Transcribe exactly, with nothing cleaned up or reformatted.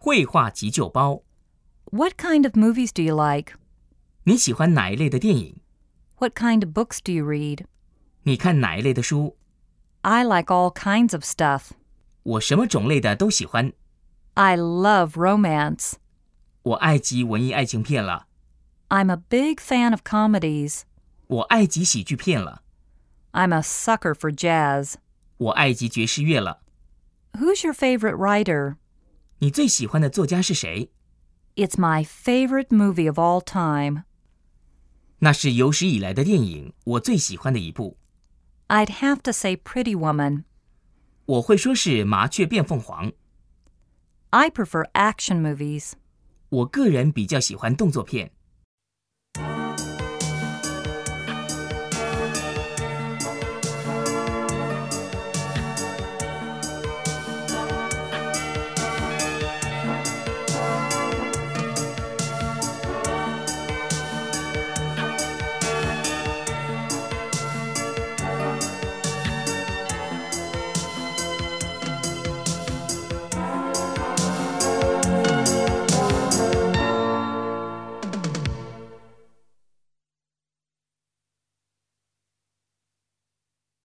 绘画急救包。 What kind of movies do you like? 你喜欢哪一类的电影？ What kind of books do you read? 你看哪一类的书？ I like all kinds of stuff. 我什么种类的都喜欢。 I love romance. 我爱极文艺爱情片了。 I'm a big fan of comedies. 我爱极喜剧片了。 I'm a sucker for jazz. 我爱极爵士乐了。 Who's your favorite writer? 你最喜欢的作家是谁？ It's my favorite movie of all time. 那是有史以来的电影，我最喜欢的一部。 I'd have to say Pretty Woman. 我会说是麻雀变凤凰。 I prefer action movies. 我个人比较喜欢动作片。